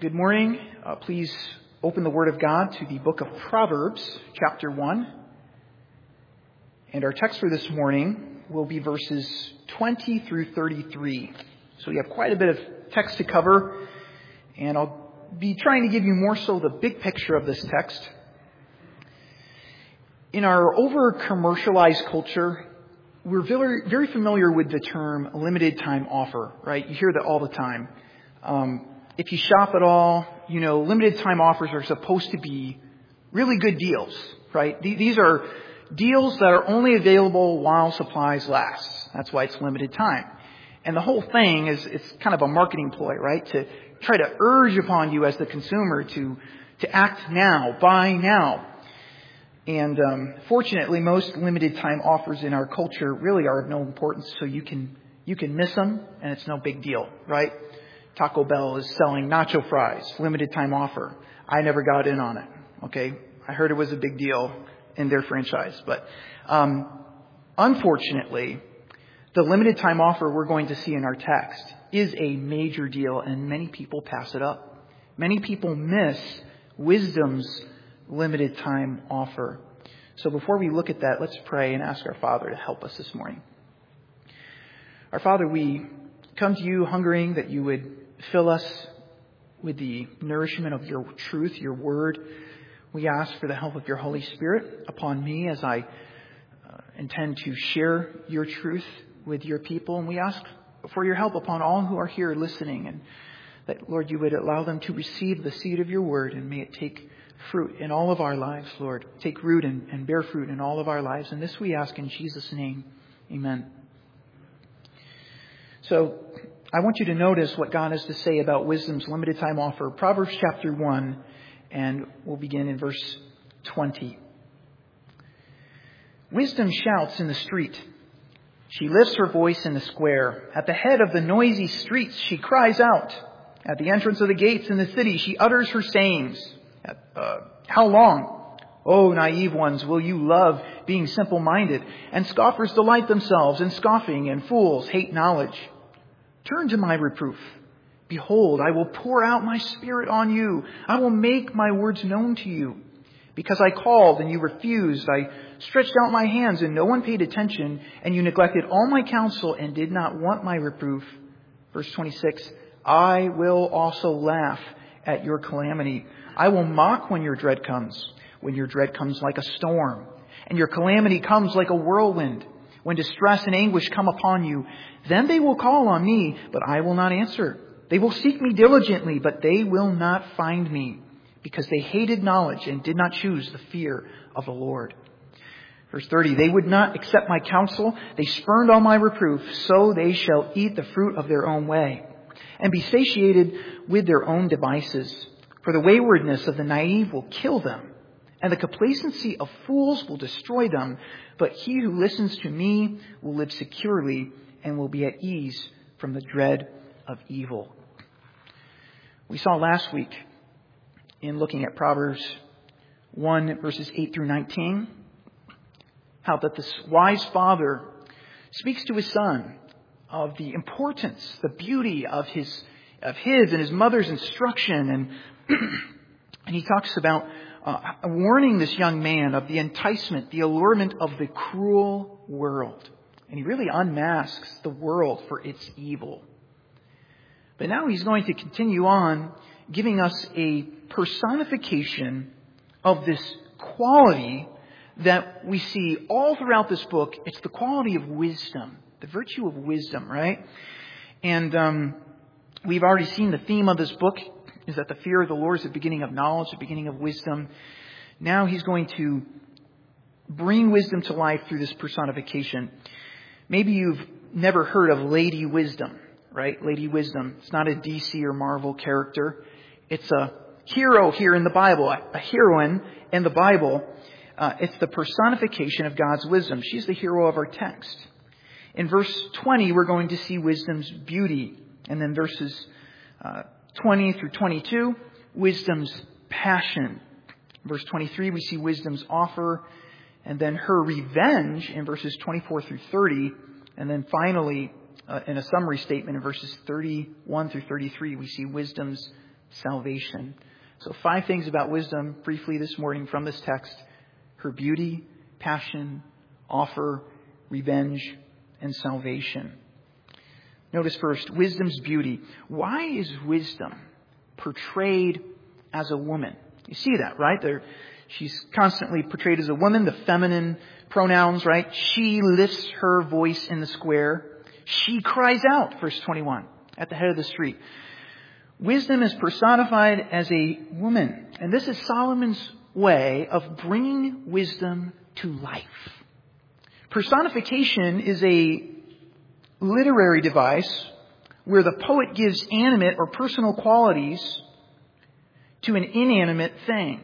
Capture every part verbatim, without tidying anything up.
Good morning. Uh, please open the Word of God to the book of Proverbs, chapter one. And our text for this morning will be verses twenty through thirty-three. So we have quite a bit of text to cover, and I'll be trying to give you more so the big picture of this text. In our over-commercialized culture, we're very, very familiar with the term limited time offer, right? You hear that all the time. Um, if you shop at all, you know, limited time offers are supposed to be really good deals, right? These are deals that are only available while supplies last. That's why it's limited time. And the whole thing is, it's kind of a marketing ploy, right? To try to urge upon you as the consumer to, to act now, buy now. And um, fortunately, most limited time offers in our culture really are of no importance, so you can you can miss them, and it's no big deal, right? Taco Bell is selling nacho fries, limited time offer. I never got in on it, okay? I heard it was a big deal in their franchise. But um, unfortunately, the limited time offer we're going to see in our text is a major deal, and many people pass it up. Many people miss wisdom's limited time offer. So before we look at that, let's pray and ask our Father to help us this morning. Our Father, we come to you hungering that you would fill us with the nourishment of your truth, your word. We ask for the help of your Holy Spirit upon me as I uh, intend to share your truth with your people. And we ask for your help upon all who are here listening, and that, Lord, you would allow them to receive the seed of your word, and may it take fruit in all of our lives, Lord. Take root and, and bear fruit in all of our lives. And this we ask in Jesus' name. Amen. So I want you to notice what God has to say about wisdom's limited time offer. Proverbs chapter one, and we'll begin in verse twenty. Wisdom shouts in the street. She lifts her voice in the square. At the head of the noisy streets, she cries out. At the entrance of the gates in the city, she utters her sayings. Uh, how long, O naive ones, will you love being simple-minded? And scoffers delight themselves in scoffing, and fools hate knowledge. Turn to my reproof. Behold, I will pour out my spirit on you. I will make my words known to you. Because I called and you refused, I stretched out my hands and no one paid attention, and you neglected all my counsel and did not want my reproof. Verse twenty-six, I will also laugh at your calamity. I will mock when your dread comes, when your dread comes like a storm, and your calamity comes like a whirlwind. When distress and anguish come upon you, then they will call on me, but I will not answer. They will seek me diligently, but they will not find me, because they hated knowledge and did not choose the fear of the Lord. Verse thirty, they would not accept my counsel. They spurned all my reproof, so they shall eat the fruit of their own way and be satiated with their own devices. For the waywardness of the naive will kill them, and the complacency of fools will destroy them. But he who listens to me will live securely and will be at ease from the dread of evil. We saw last week in looking at Proverbs one, verses eight through nineteen, how that this wise father speaks to his son of the importance, the beauty of his of his and his mother's instruction, and and he talks about uh, warning this young man of the enticement, the allurement of the cruel world. And he really unmasks the world for its evil. But now he's going to continue on giving us a personification of this quality that we see all throughout this book. It's the quality of wisdom, the virtue of wisdom, right? And um, we've already seen the theme of this book is that the fear of the Lord is the beginning of knowledge, the beginning of wisdom. Now he's going to bring wisdom to life through this personification. Maybe you've never heard of Lady Wisdom, right? Lady Wisdom. It's not a D C or Marvel character. It's a hero here in the Bible, a heroine in the Bible. Uh, it's the personification of God's wisdom. She's the hero of our text. In verse twenty, we're going to see wisdom's beauty. And then verses uh, twenty through twenty-two, wisdom's passion. Verse twenty-three, we see wisdom's offer. And then her revenge in verses twenty-four through thirty. And then finally, uh, in a summary statement in verses thirty-one through thirty-three, we see wisdom's salvation. So five things about wisdom briefly this morning from this text. Her beauty, passion, offer, revenge, and salvation. Notice first, wisdom's beauty. Why is wisdom portrayed as a woman? You see that, right? There, she's constantly portrayed as a woman, the feminine pronouns, right? She lifts her voice in the square. She cries out, verse twenty-one, at the head of the street. Wisdom is personified as a woman. And this is Solomon's way of bringing wisdom to life. Personification is a literary device where the poet gives animate or personal qualities to an inanimate thing.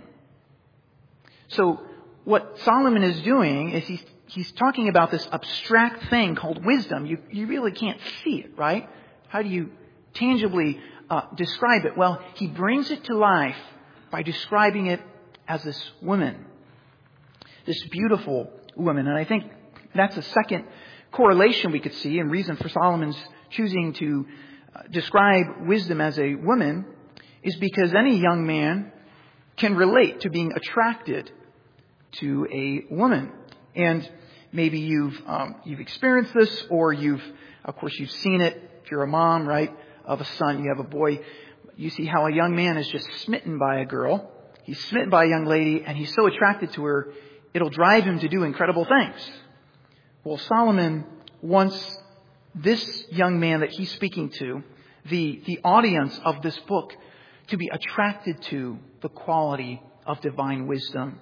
So what Solomon is doing is he's, he's talking about this abstract thing called wisdom. You, you really can't see it, right? How do you tangibly uh, describe it? Well, he brings it to life by describing it as this woman, this beautiful woman. And I think that's a second correlation we could see and reason for Solomon's choosing to uh, describe wisdom as a woman is because any young man can relate to being attracted to a woman. And maybe you've um, you've experienced this, or you've, of course, you've seen it. If you're a mom, right, of a son, you have a boy, you see how a young man is just smitten by a girl. He's smitten by a young lady, and he's so attracted to her, it'll drive him to do incredible things. Well, Solomon wants this young man that he's speaking to, the, the audience of this book, to be attracted to the quality of divine wisdom.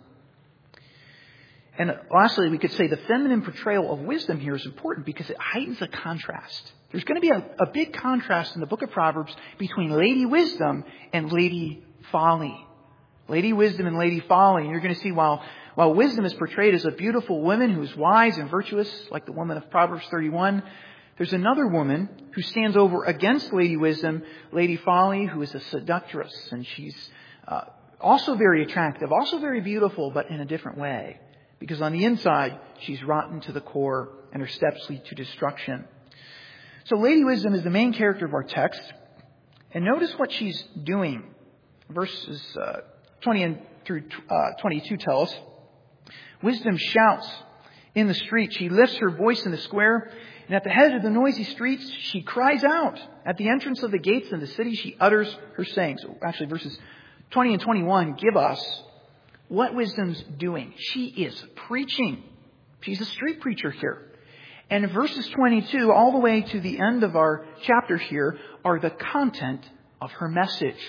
And lastly, we could say the feminine portrayal of wisdom here is important because it heightens a contrast. There's going to be a, a big contrast in the book of Proverbs between Lady Wisdom and Lady Folly. Lady Wisdom and Lady Folly. And you're going to see while While wisdom is portrayed as a beautiful woman who's wise and virtuous, like the woman of Proverbs thirty-one, there's another woman who stands over against Lady Wisdom, Lady Folly, who is a seductress. And she's uh, also very attractive, also very beautiful, but in a different way. Because on the inside, she's rotten to the core, and her steps lead to destruction. So Lady Wisdom is the main character of our text. And notice what she's doing. Verses uh, twenty and through uh, twenty-two tell us. Wisdom shouts in the street. She lifts her voice in the square. And at the head of the noisy streets, she cries out. At the entrance of the gates in the city, she utters her sayings. So actually, verses twenty and twenty-one give us what wisdom's doing. She is preaching. She's a street preacher here. And verses twenty-two all the way to the end of our chapter here are the content of her message.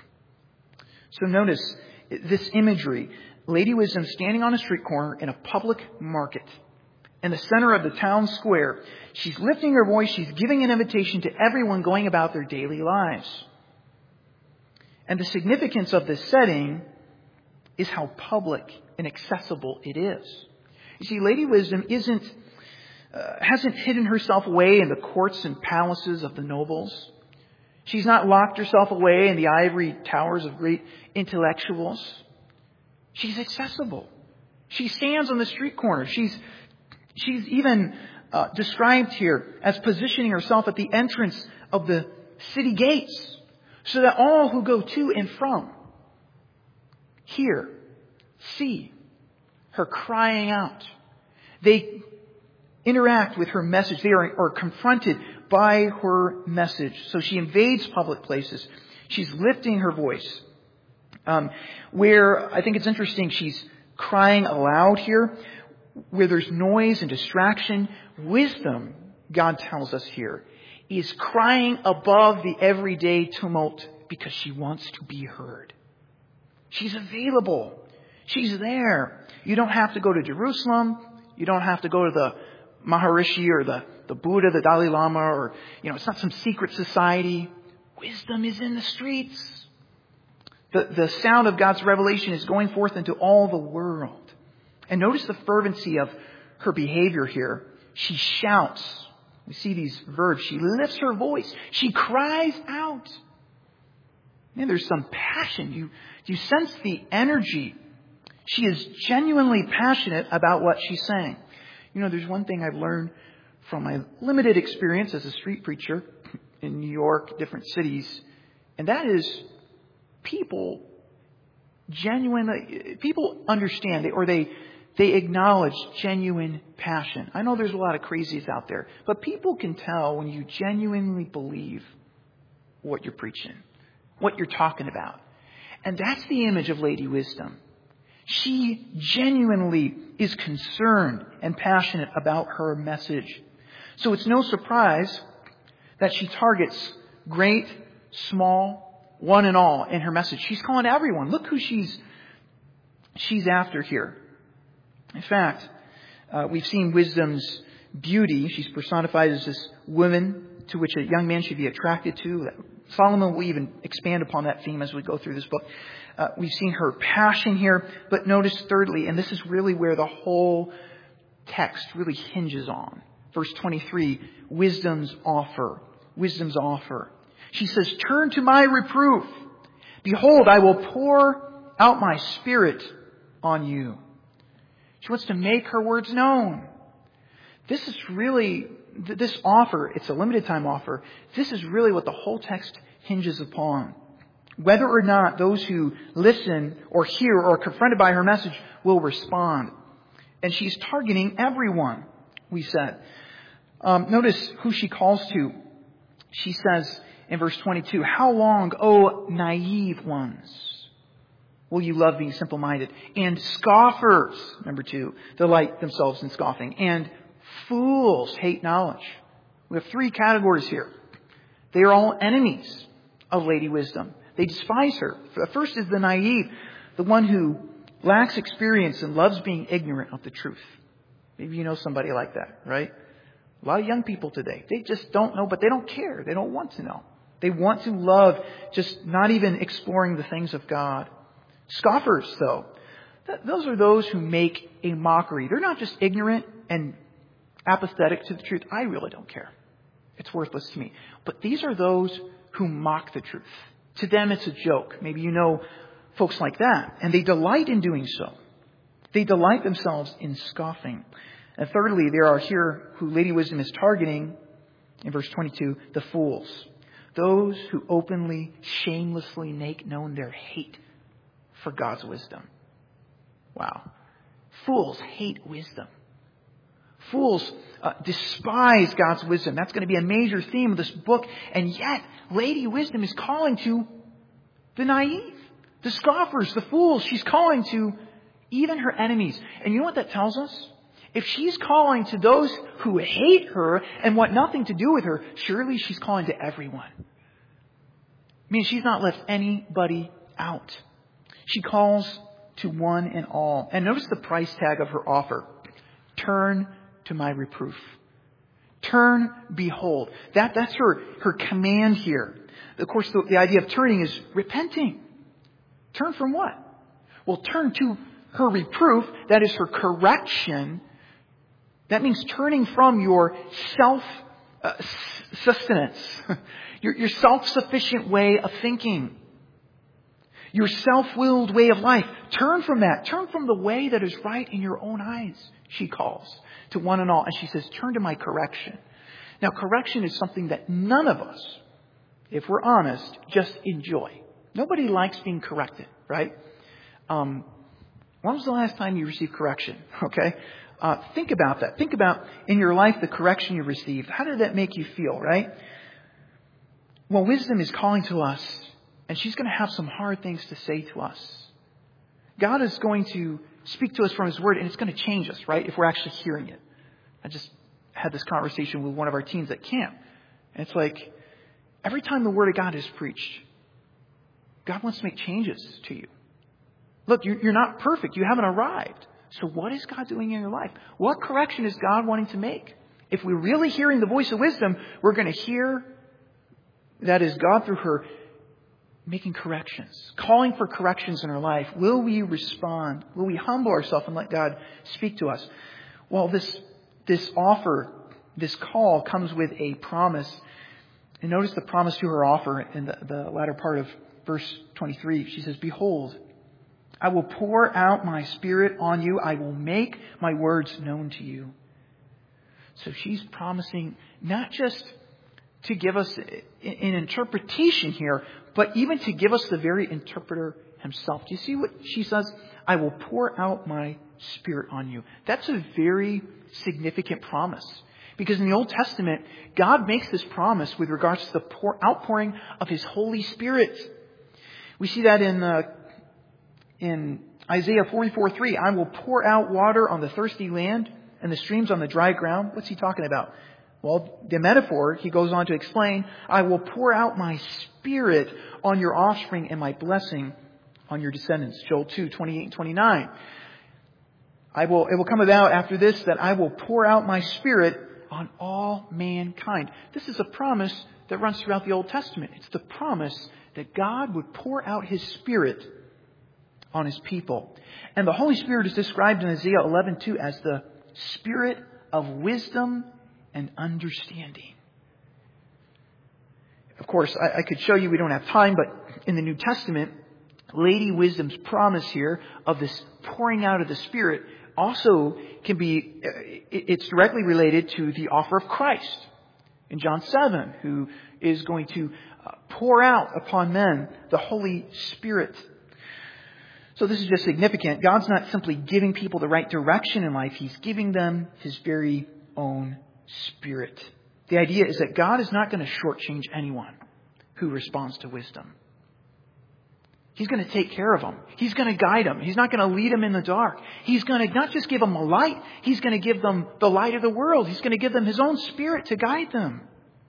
So notice this imagery. Lady Wisdom standing on a street corner in a public market in the center of the town square. She's lifting her voice. She's giving an invitation to everyone going about their daily lives. And the significance of this setting is how public and accessible it is. You see, Lady Wisdom isn't, uh, hasn't hidden herself away in the courts and palaces of the nobles. She's not locked herself away in the ivory towers of great intellectuals. She's accessible. She stands on the street corner. She's she's even uh, described here as positioning herself at the entrance of the city gates so that all who go to and from hear, see her crying out. They interact with her message. They are, are confronted by her message. So she invades public places. She's lifting her voice. Um, where I think it's interesting, she's crying aloud here. Where there's noise and distraction, wisdom, God tells us here, is crying above the everyday tumult because she wants to be heard. She's available. She's there. You don't have to go to Jerusalem. You don't have to go to the Maharishi or the, the Buddha, the Dalai Lama, or, you know, it's not some secret society. Wisdom is in the streets. The, the sound of God's revelation is going forth into all the world. And notice the fervency of her behavior here. She shouts. We see these verbs. She lifts her voice. She cries out. Man, there's some passion. You, you sense the energy. She is genuinely passionate about what she's saying. You know, there's one thing I've learned from my limited experience as a street preacher in New York, different cities, and that is people genuinely, people understand or they, they acknowledge genuine passion. I know there's a lot of crazies out there, but people can tell when you genuinely believe what you're preaching, what you're talking about. And that's the image of Lady Wisdom. She genuinely is concerned and passionate about her message. So it's no surprise that she targets great, small, one and all in her message. She's calling everyone. Look who she's she's after here. In fact, uh, we've seen Wisdom's beauty. She's personified as this woman to which a young man should be attracted to. Solomon will even expand upon that theme as we go through this book. Uh, we've seen her passion here. But notice thirdly, and this is really where the whole text really hinges on. Verse twenty-three, wisdom's offer. Wisdom's offer. She says, turn to my reproof. Behold, I will pour out my spirit on you. She wants to make her words known. This is really, this offer, it's a limited time offer. This is really what the whole text hinges upon. Whether or not those who listen or hear or are confronted by her message will respond. And she's targeting everyone, we said. Um, notice who she calls to. She says in verse twenty-two, how long, O naive ones, will you love being simple-minded? And scoffers, number two, delight themselves in scoffing. And fools hate knowledge. We have three categories here. They are all enemies of Lady Wisdom. They despise her. The first is the naive, the one who lacks experience and loves being ignorant of the truth. Maybe you know somebody like that, right? A lot of young people today, they just don't know, but they don't care. They don't want to know. They want to love just not even exploring the things of God. Scoffers, though, th- those are those who make a mockery. They're not just ignorant and apathetic to the truth. I really don't care. It's worthless to me. But these are those who mock the truth. To them, it's a joke. Maybe you know folks like that. And they delight in doing so. They delight themselves in scoffing. And thirdly, there are here who Lady Wisdom is targeting, in verse twenty-two, the fools. Those who openly, shamelessly make known their hate for God's wisdom. Wow. Fools hate wisdom. Fools uh, despise God's wisdom. That's going to be a major theme of this book. And yet, Lady Wisdom is calling to the naive, the scoffers, the fools. She's calling to even her enemies. And you know what that tells us? If she's calling to those who hate her and want nothing to do with her, surely she's calling to everyone. I mean, she's not left anybody out. She calls to one and all. And notice the price tag of her offer. Turn to my reproof. Turn, behold. That, that's her, her command here. Of course, the, the idea of turning is repenting. Turn from what? Well, turn to her reproof. That is her correction. That means turning from your self-sustenance, uh, your, your self-sufficient way of thinking, your self-willed way of life. Turn from that. Turn from the way that is right in your own eyes, she calls to one and all. And she says, turn to my correction. Now, correction is something that none of us, if we're honest, just enjoy. Nobody likes being corrected, right? Um, when was the last time you received correction? Okay. Uh, think about that. Think about in your life the correction you received. How did that make you feel, right? Well, wisdom is calling to us, and she's going to have some hard things to say to us. God is going to speak to us from His Word, and it's going to change us, right, if we're actually hearing it. I just had this conversation with one of our teens at camp. And it's like, every time the Word of God is preached, God wants to make changes to you. Look, you're not perfect. You haven't arrived. So what is God doing in your life? What correction is God wanting to make? If we're really hearing the voice of wisdom, we're going to hear that is God through her making corrections, calling for corrections in our life. Will we respond? Will we humble ourselves and let God speak to us? Well, this, this offer, this call comes with a promise. And notice the promise to her offer in the, the latter part of verse twenty-three. She says, behold, I will pour out my spirit on you. I will make my words known to you. So she's promising not just to give us an interpretation here, but even to give us the very interpreter himself. Do you see what she says? I will pour out my Spirit on you. That's a very significant promise. Because in the Old Testament, God makes this promise with regards to the pour, outpouring of His Holy Spirit. We see that in uh, in Isaiah forty-four three. I will pour out water on the thirsty land and the streams on the dry ground. What's he talking about? Well, the metaphor, he goes on to explain, I will pour out my Spirit on your offspring and my blessing on your descendants. Joel two twenty-eight and twenty-nine. I will, it will come about after this that I will pour out my Spirit on all mankind. This is a promise that runs throughout the Old Testament. It's the promise that God would pour out His Spirit on His people. And the Holy Spirit is described in Isaiah eleven two as the Spirit of wisdom and understanding. Of course, I, I could show you, we don't have time, but in the New Testament, Lady Wisdom's promise here of this pouring out of the Spirit also can be, it's directly related to the offer of Christ in John seven, who is going to pour out upon men the Holy Spirit. So this is just significant. God's not simply giving people the right direction in life. He's giving them His very own Spirit. The idea is that God is not going to shortchange anyone who responds to wisdom. He's going to take care of them. He's going to guide them. He's not going to lead them in the dark. He's going to not just give them a light. He's going to give them the light of the world. He's going to give them His own Spirit to guide them.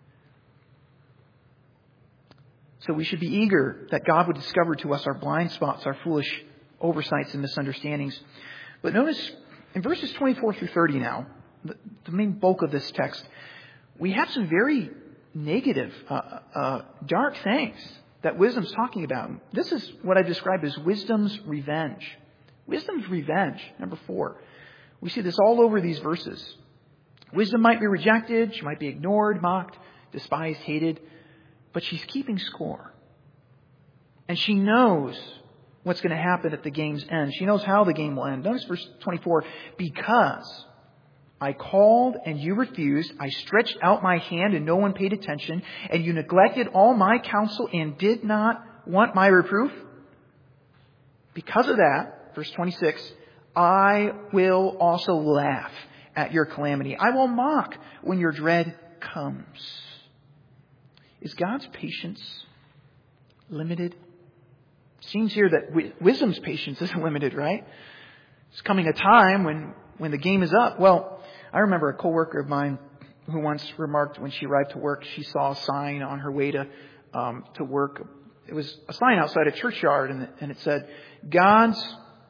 So we should be eager that God would discover to us our blind spots, our foolish oversights and misunderstandings. But notice in verses twenty-four through thirty now, the, the main bulk of this text, we have some very negative, uh, uh, dark things that wisdom's talking about. This is what I describe as wisdom's revenge. Wisdom's revenge, number four. We see this all over these verses. Wisdom might be rejected. She might be ignored, mocked, despised, hated. But she's keeping score. And she knows what's going to happen at the game's end. She knows how the game will end. Notice verse twenty-four. Because I called and you refused. I stretched out my hand and no one paid attention. And you neglected all my counsel and did not want my reproof. Because of that, verse twenty-six, I will also laugh at your calamity. I will mock when your dread comes. Is God's patience limited? Seems here that wisdom's patience isn't limited, right? It's coming a time when, when the game is up. Well, I remember a coworker of mine who once remarked when she arrived to work, she saw a sign on her way to um, to work. It was a sign outside a churchyard, and, and it said, God's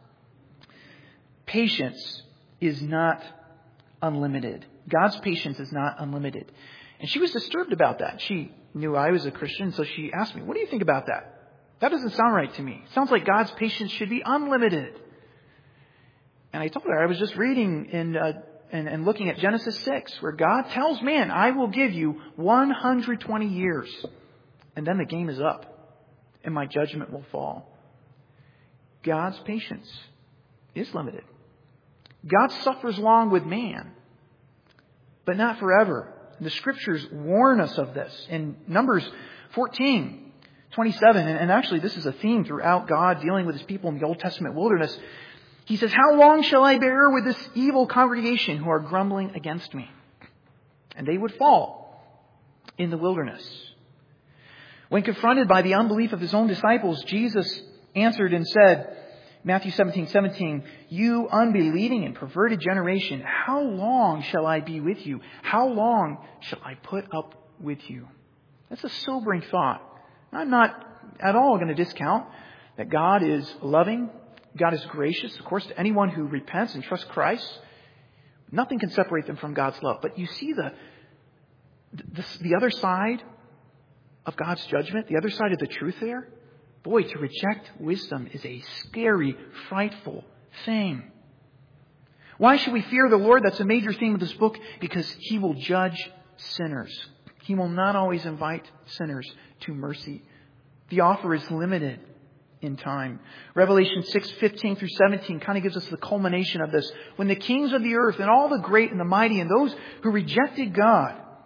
patience is not unlimited. God's patience is not unlimited. And she was disturbed about that. She knew I was a Christian, so she asked me, what do you think about that? That doesn't sound right to me. It sounds like God's patience should be unlimited. And I told her I was just reading in, uh, and, and looking at Genesis six, where God tells man, I will give you one hundred twenty years. And then the game is up. And my judgment will fall. God's patience is limited. God suffers long with man, but not forever. The Scriptures warn us of this. In Numbers fourteen, twenty-seven, and actually this is a theme throughout God dealing with His people in the Old Testament wilderness. He says, how long shall I bear with this evil congregation who are grumbling against me? And they would fall in the wilderness. When confronted by the unbelief of His own disciples, Jesus answered and said, Matthew seventeen, seventeen, you unbelieving and perverted generation, how long shall I be with you? How long shall I put up with you? That's a sobering thought. I'm not at all going to discount that God is loving. God is gracious, of course, to anyone who repents and trusts Christ. Nothing can separate them from God's love. But you see the, the, the other side of God's judgment, the other side of the truth there? Boy, to reject wisdom is a scary, frightful thing. Why should we fear the Lord? That's a major theme of this book, because He will judge sinners. He will not always invite sinners to mercy. The offer is limited in time. Revelation six, fifteen through seventeen kind of gives us the culmination of this. When the kings of the earth and all the great and the mighty and those who rejected God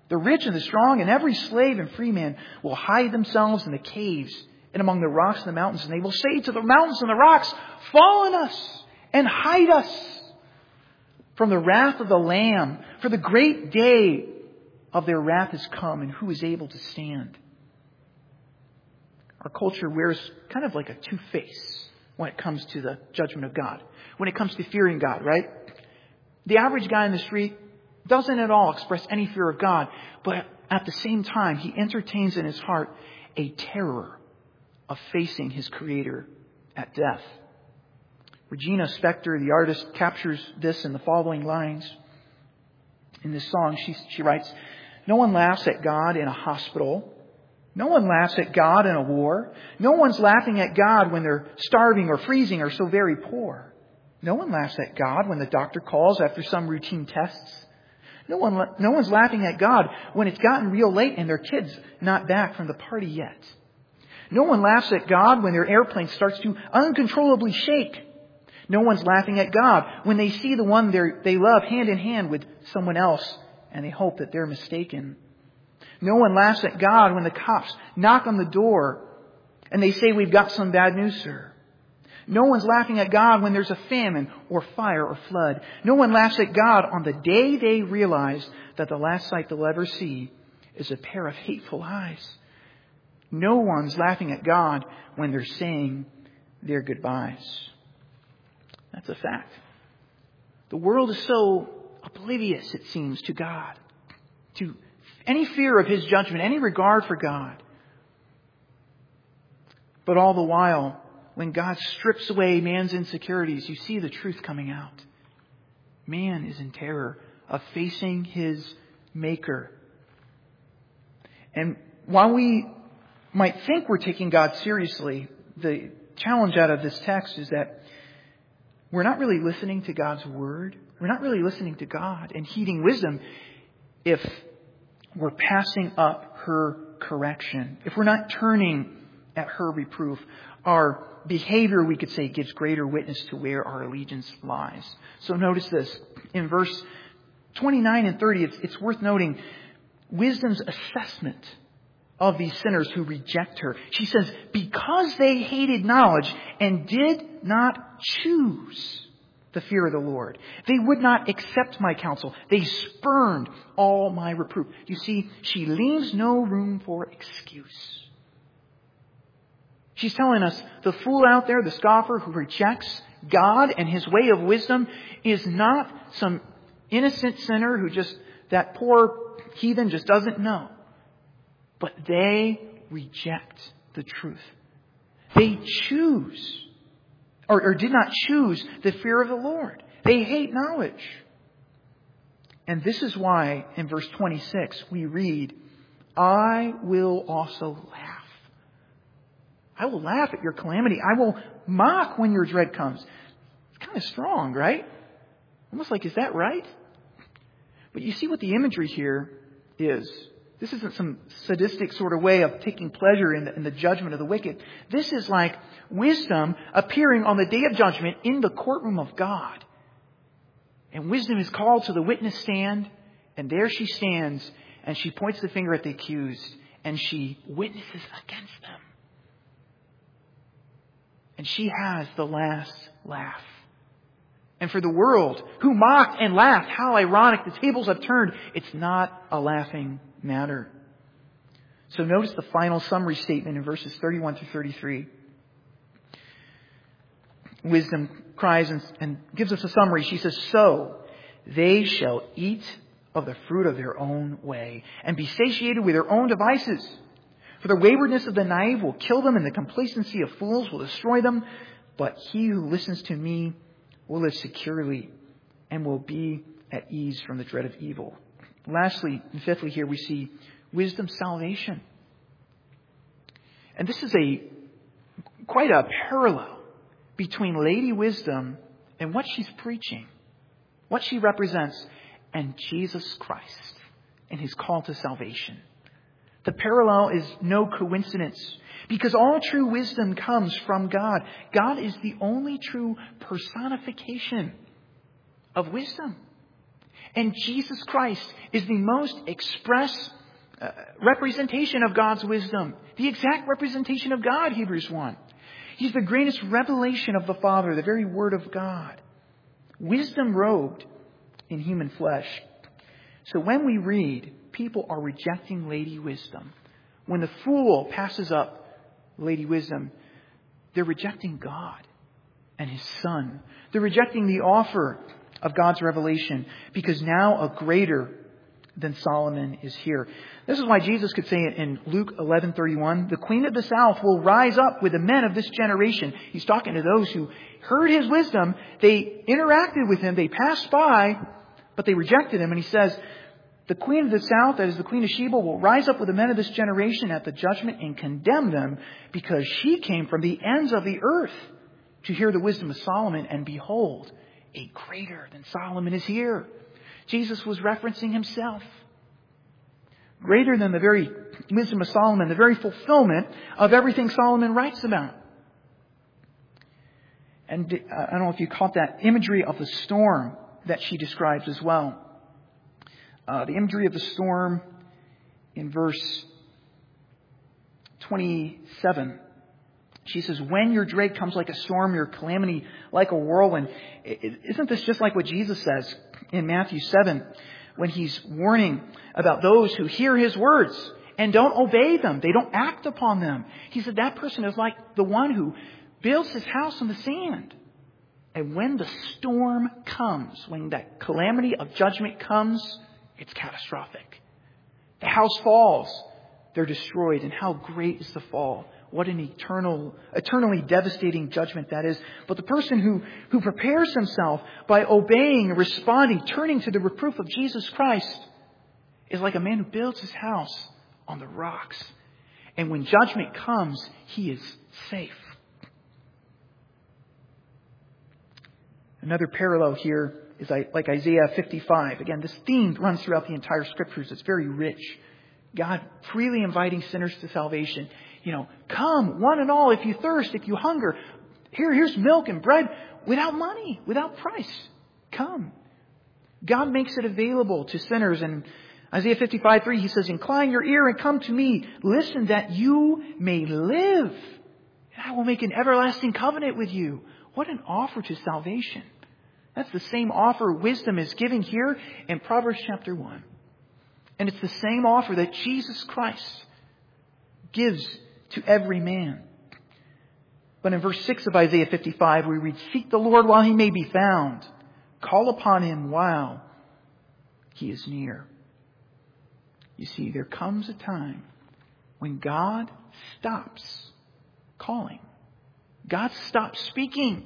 The rich and the strong and every slave and free man will hide themselves in the caves and among the rocks and the mountains. And they will say to the mountains and the rocks, fall on us and hide us from the wrath of the Lamb. For the great day of their wrath has come, and who is able to stand? Our culture wears kind of like a two-face when it comes to the judgment of God. When it comes to fearing God, right? The average guy in the street doesn't at all express any fear of God, but at the same time, he entertains in his heart a terror of facing his Creator at death. Regina Spektor, the artist, captures this in the following lines. In this song, she, she writes, no one laughs at God in a hospital. No one laughs at God in a war. No one's laughing at God when they're starving or freezing or so very poor. No one laughs at God when the doctor calls after some routine tests. No one, no one's laughing at God when it's gotten real late and their kid's not back from the party yet. No one laughs at God when their airplane starts to uncontrollably shake. No one's laughing at God when they see the one they love hand in hand with someone else and they hope that they're mistaken. No one laughs at God when the cops knock on the door and they say, we've got some bad news, sir. No one's laughing at God when there's a famine or fire or flood. No one laughs at God on the day they realize that the last sight they'll ever see is a pair of hateful eyes. No one's laughing at God when they're saying their goodbyes. That's a fact. The world is so oblivious, it seems, to God, to any fear of His judgment, any regard for God. But all the while, when God strips away man's insecurities, you see the truth coming out. Man is in terror of facing his Maker. And while we might think we're taking God seriously, the challenge out of this text is that we're not really listening to God's Word. We're not really listening to God and heeding wisdom if we're passing up her correction, if we're not turning at her reproof. Our behavior, we could say, gives greater witness to where our allegiance lies. So notice this. In verse twenty-nine and thirty, it's, it's worth noting wisdom's assessment of these sinners who reject her. She says, because they hated knowledge and did not choose the fear of the Lord, they would not accept my counsel. They spurned all my reproof. You see, she leaves no room for excuse. She's telling us the fool out there, the scoffer who rejects God and His way of wisdom, is not some innocent sinner who just, that poor heathen just doesn't know. But they reject the truth. They choose, or, or did not choose the fear of the Lord. They hate knowledge. And this is why in verse twenty-six we read, I will also laugh. I will laugh at your calamity. I will mock when your dread comes. It's kind of strong, right? Almost like, is that right? But you see what the imagery here is. This isn't some sadistic sort of way of taking pleasure in the, in the judgment of the wicked. This is like wisdom appearing on the day of judgment in the courtroom of God. And wisdom is called to the witness stand, and there she stands, and she points the finger at the accused, and she witnesses against them. And she has the last laugh. And for the world who mocked and laughed, how ironic, the tables have turned. It's not a laughing matter. So notice the final summary statement in verses thirty-one through thirty-three. Wisdom cries and, and gives us a summary. She says, so they shall eat of the fruit of their own way and be satiated with their own devices. For the waywardness of the naive will kill them, and the complacency of fools will destroy them. But he who listens to me will live securely and will be at ease from the dread of evil. Lastly, and fifthly, here we see wisdom's salvation. And this is a quite a parallel between Lady Wisdom and what she's preaching, what she represents, and Jesus Christ and His call to salvation. The parallel is no coincidence, because all true wisdom comes from God. God is the only true personification of wisdom. And Jesus Christ is the most express uh, representation of God's wisdom. The exact representation of God, Hebrews one. He's the greatest revelation of the Father, the very Word of God. Wisdom robed in human flesh. So when we read, people are rejecting Lady Wisdom. When the fool passes up Lady Wisdom, they're rejecting God and His Son. They're rejecting the offer of God's revelation because now a greater than Solomon is here. This is why Jesus could say it in Luke eleven thirty-one, the Queen of the South will rise up with the men of this generation. He's talking to those who heard His wisdom. They interacted with Him. They passed by, but they rejected Him. And He says, the Queen of the South, that is the Queen of Sheba, will rise up with the men of this generation at the judgment and condemn them because she came from the ends of the earth to hear the wisdom of Solomon. And behold, a greater than Solomon is here. Jesus was referencing Himself. Greater than the very wisdom of Solomon, the very fulfillment of everything Solomon writes about. And uh, I don't know if you caught that imagery of the storm that she describes as well. Uh, the imagery of the storm in verse twenty-seven. She says, when your dread comes like a storm, your calamity like a whirlwind. Isn't this just like what Jesus says in Matthew seven when He's warning about those who hear His words and don't obey them? They don't act upon them. He said that person is like the one who builds his house on the sand. And when the storm comes, when that calamity of judgment comes, it's catastrophic. The house falls. They're destroyed. And how great is the fall? What an eternal, eternally devastating judgment that is. But the person who, who prepares himself by obeying, responding, turning to the reproof of Jesus Christ is like a man who builds his house on the rocks. And when judgment comes, he is safe. Another parallel here is like Isaiah fifty-five. Again, this theme runs throughout the entire Scriptures. It's very rich. God freely inviting sinners to salvation. You know, come, one and all, if you thirst, if you hunger. Here, here's milk and bread without money, without price. Come. God makes it available to sinners. And Isaiah fifty-five three, He says, incline your ear and come to me. Listen that you may live. And I will make an everlasting covenant with you. What an offer to salvation. That's the same offer wisdom is giving here in Proverbs chapter one. And it's the same offer that Jesus Christ gives to every man. But in verse six of Isaiah fifty-five, we read, seek the Lord while He may be found. Call upon Him while He is near. You see, there comes a time when God stops calling. God stops speaking.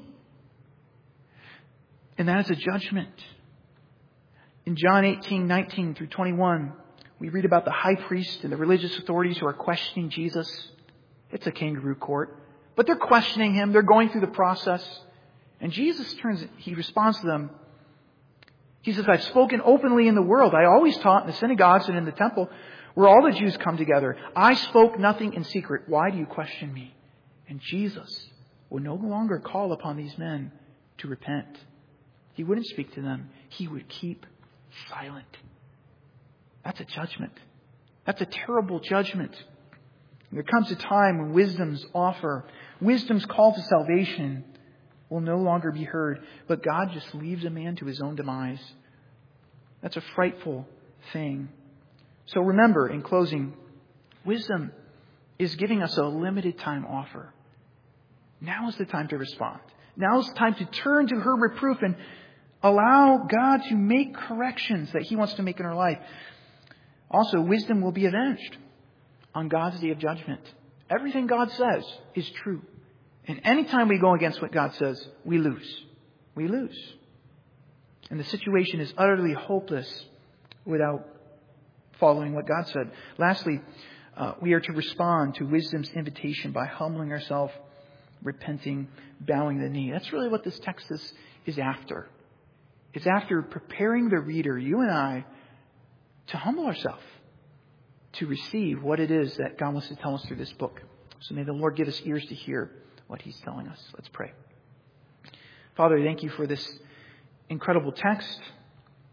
And that is a judgment. In John eighteen, nineteen through twenty-one, we read about the high priest and the religious authorities who are questioning Jesus. It's a kangaroo court. But they're questioning Him. They're going through the process. And Jesus turns, He responds to them. He says, I've spoken openly in the world. I always taught in the synagogues and in the temple where all the Jews come together. I spoke nothing in secret. Why do you question me? And Jesus would no longer call upon these men to repent. He wouldn't speak to them. He would keep silent. That's a judgment. That's a terrible judgment. There comes a time when wisdom's offer, wisdom's call to salvation will no longer be heard, but God just leaves a man to his own demise. That's a frightful thing. So remember, in closing, wisdom is giving us a limited time offer. Now is the time to respond. Now is the time to turn to her reproof and allow God to make corrections that He wants to make in our life. Also, wisdom will be avenged on God's day of judgment. Everything God says is true. And anytime we go against what God says, we lose. We lose. And the situation is utterly hopeless without following what God said. Lastly, uh, we are to respond to wisdom's invitation by humbling ourselves, repenting, bowing the knee. That's really what this text is, is after. It's after preparing the reader, you and I, to humble ourselves, to receive what it is that God wants to tell us through this book. So may the Lord give us ears to hear what He's telling us. Let's pray. Father, thank You for this incredible text.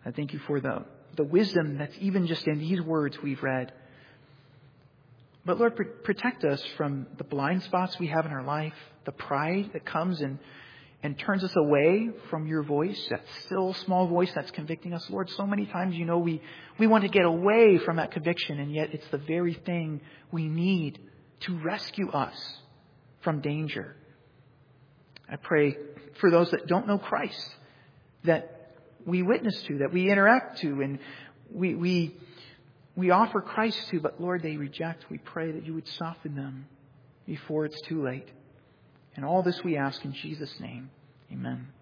I thank you for the, the wisdom that's even just in these words we've read. But Lord, pr- protect us from the blind spots we have in our life, the pride that comes and, and turns us away from your voice, that still small voice that's convicting us. Lord, so many times, you know, we, we want to get away from that conviction, and yet it's the very thing we need to rescue us from danger. I pray for those that don't know Christ, that we witness to, that we interact to, and we we we offer Christ to, but Lord, they reject. We pray that you would soften them before it's too late. And all this we ask in Jesus' name. Amen.